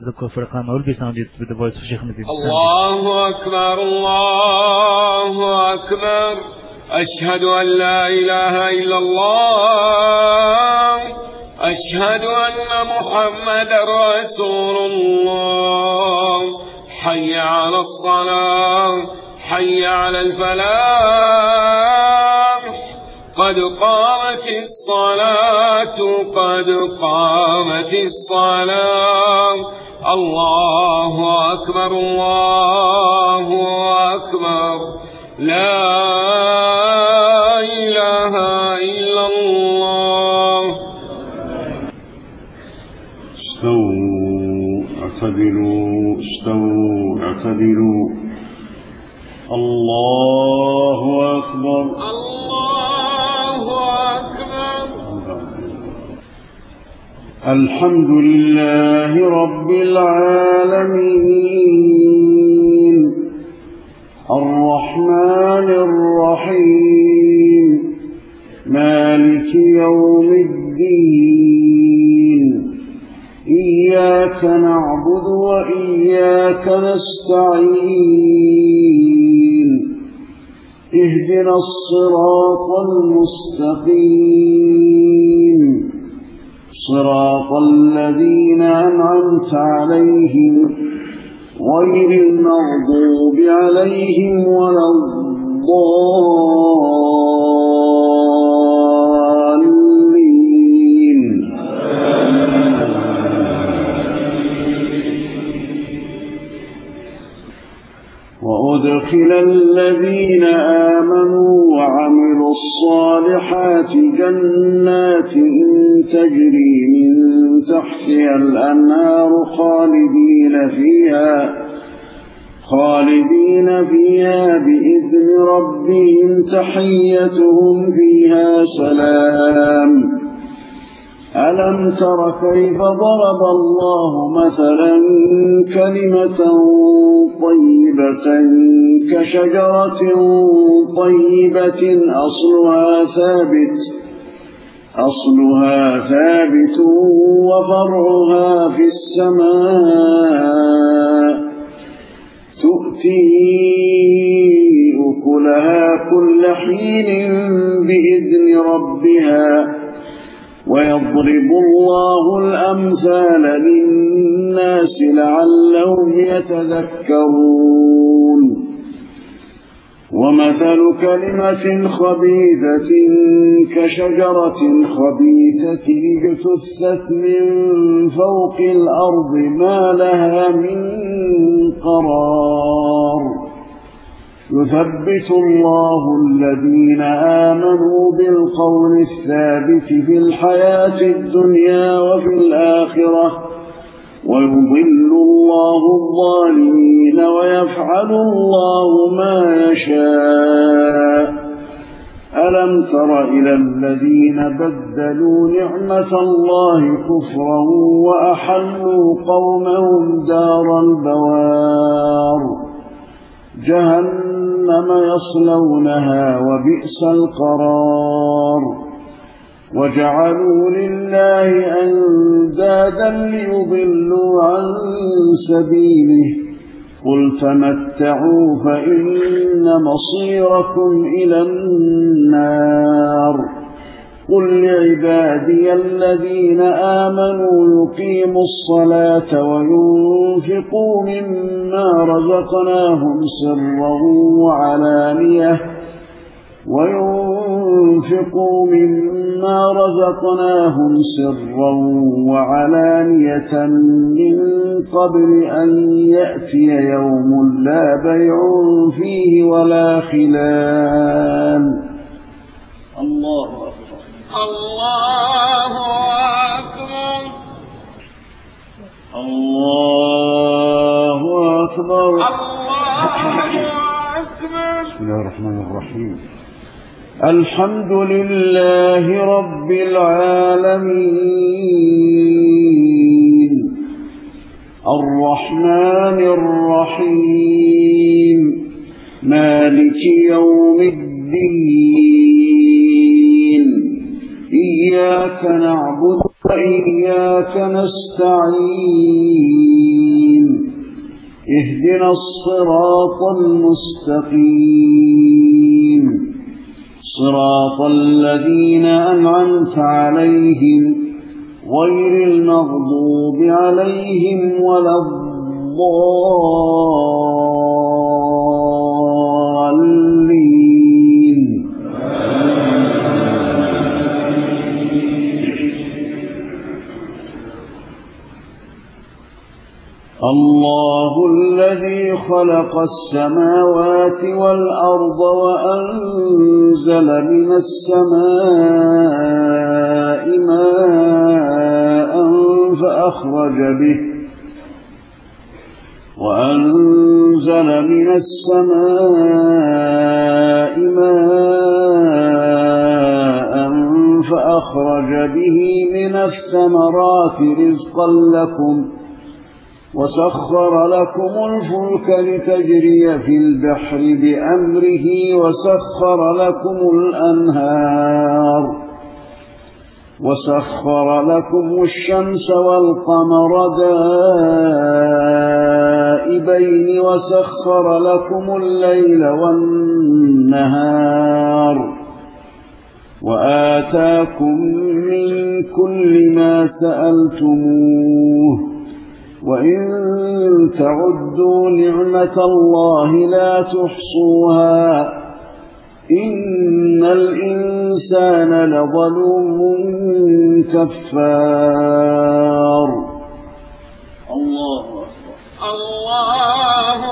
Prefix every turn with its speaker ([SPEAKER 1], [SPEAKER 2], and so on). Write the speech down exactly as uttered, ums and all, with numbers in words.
[SPEAKER 1] ذكر فرقان will be sounded with the voice of Sheikh Nabi.
[SPEAKER 2] الله أكبر الله أكبر أشهد أن لا إله إلا الله أشهد أن محمد رسول الله حي على الصلاة حي على الفلاح قد قامت الصلاة قد قامت الصلاة الله أكبر الله أكبر لا إله إلا الله.
[SPEAKER 3] استووا اعتدلوا استووا اعتدلوا الله أكبر
[SPEAKER 2] الله أكبر.
[SPEAKER 3] الحمد لله رب العالمين الرحمن الرحيم مالك يوم الدين إياك نعبد وإياك نستعين اهدنا الصراط المستقيم صراط الذين أنعمت عليهم غير المغضوب عليهم ولا الضالين. وأدخل الذين آمنوا وعملوا الصالحات جنات تجري من تحتها الأنهار خالدين فيها خالدين فيها بإذن ربهم تحيتهم فيها سلام. ألم تر كيف ضرب الله مثلا كلمة طيبة كشجرة طيبة أصلها ثابت أصلها ثابت وفرعها في السماء تؤتي أكلها كل حين بإذن ربها ويضرب الله الأمثال للناس لعلهم يتذكرون. ومثل كلمة خبيثة كشجرة خبيثة اجتثت من فوق الأرض ما لها من قرار يثبت الله الذين آمنوا بالقول الثابت في الحياة الدنيا وفي الآخرة ويضل الله الظالمين ويفعل الله ما يشاء. ألم تر إلى الذين بدلوا نعمة الله كفرا وأحلوا قومهم دار البوار جهنم يصلونها وبئس القرار. وجعلوا لله أندادا ليضلوا عن سبيله قل تمتعوا فإن مصيركم إلى النار. قل لعبادي الذين آمنوا يقيموا الصلاة وينفقوا مما رزقناهم سرا وعلانية وينفقوا مما رزقناهم سرا وعلانية من قبل أن يأتي يوم لا بيع فيه ولا خلال. الله أكبر
[SPEAKER 2] الله أكبر
[SPEAKER 3] الله أكبر
[SPEAKER 2] الله أكبر.
[SPEAKER 3] بسم الله الرحمن الرحيم الحمد لله رب العالمين الرحمن الرحيم مالك يوم الدين إياك نعبد وإياك نستعين اهدنا الصراط المستقيم صراط الذين أنعمت عليهم غير المغضوب عليهم ولا الضالين. الله الذي خلق السماوات والأرض وأنزل من السماء ماء فأخرج به وأنزل من السماء ماء فأخرج به من الثمرات رزقا لكم وسخر لكم الفلك لتجري في البحر بأمره وسخر لكم الأنهار وسخر لكم الشمس والقمر دائبين وسخر لكم الليل والنهار وآتاكم من كل ما سألتموه وإن تعدوا نعمة الله لا تحصوها إن الإنسان لظلوم كفار. الله أكبر.
[SPEAKER 2] الله